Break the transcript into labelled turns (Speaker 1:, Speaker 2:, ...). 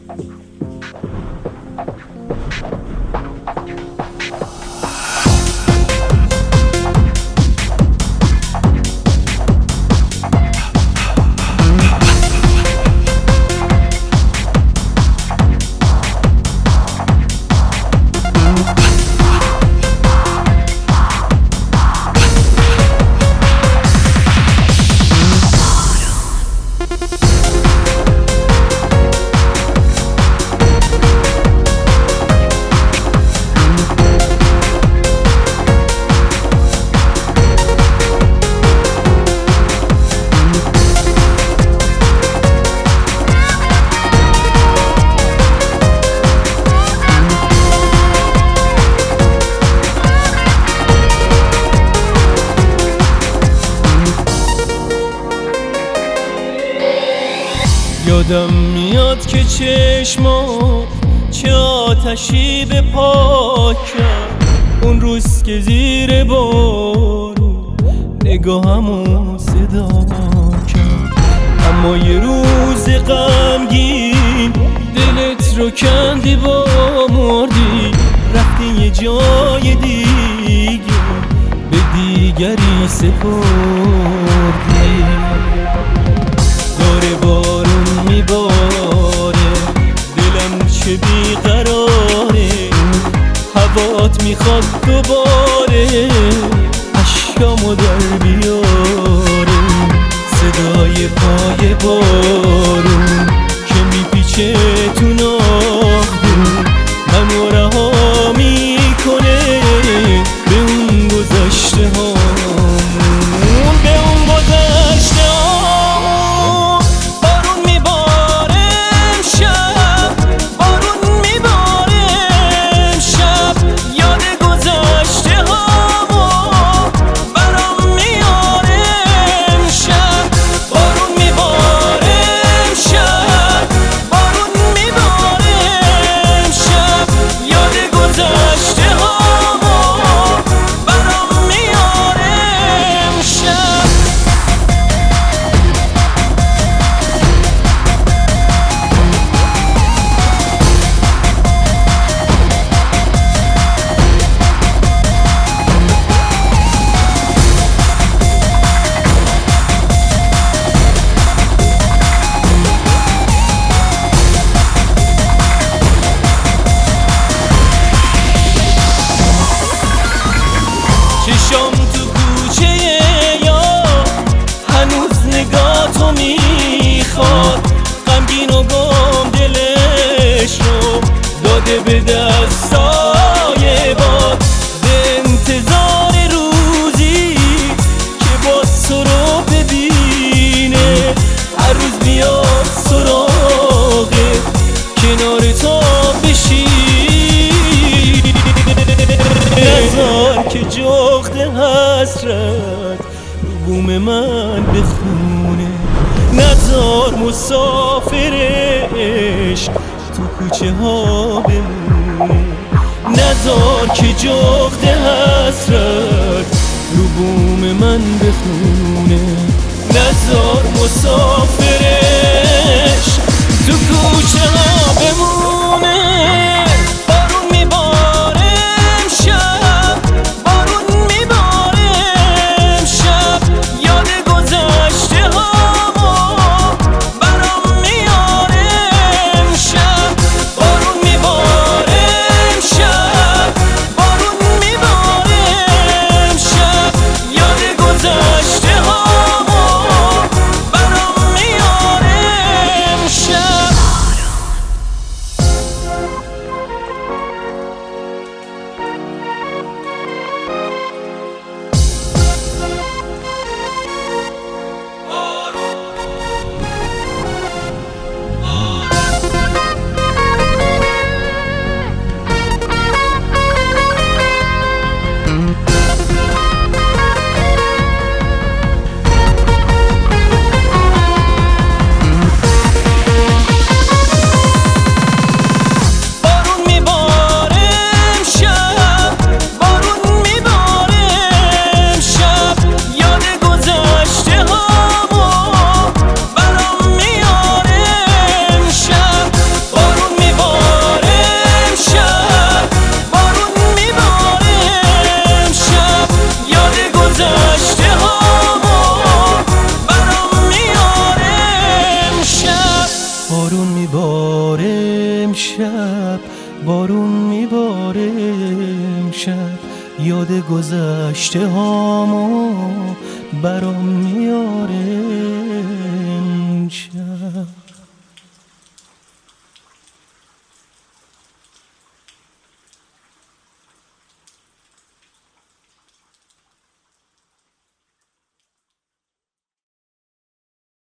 Speaker 1: یادم میاد که چشمات چه آتشی به پاک کرد اون روز که زیر بارون نگاهمو صدا کرد. اما یه روز غمگین دلت رو کندی با مردی، رفتی یه جای دیگه به دیگری سپردی. داره بارون میباره دلم چه بیقراره، هوات میخواد دوباره اشکامو در بیاره. صدای پای بارون که میپیچه تو ناخدون منو رها میکنه به اون گذشته هامون، به اون گذشته هامون. بارون میباره امشب، بارون میباره امشب، یاد گذشته هامون برام میاره امشب. بارون میباره امشب، بارون میباره امشب، یاد گذشته هامون برام میاره امشب. چشم تو کوچه یا هنوز نگاه تو میخواد، غمگین و گم دلش رو داده به دستای باد، به انتظار روزی که باز تو رو ببینه، هر روز بیاد سراغه کنار تو بشینه. نذار که جغد حسرت بوم من بخونه، نذار مسافر عشق تو کوچه ها بمونه، نذار که جغد حسرت رو بوم من بخونه، نذار مسافر عشق تو کوچه ها بمونه. بارون میباره امشب، بارون میباره امشب، یاد گذشته هامون برام میاره امشب. بارون میباره امشب، بارون میباره امشب، یاد گذشته هامون برام میاره امشب. میباره امشب، بارون میباره امشب، یاد گذشته هامو برام میاره.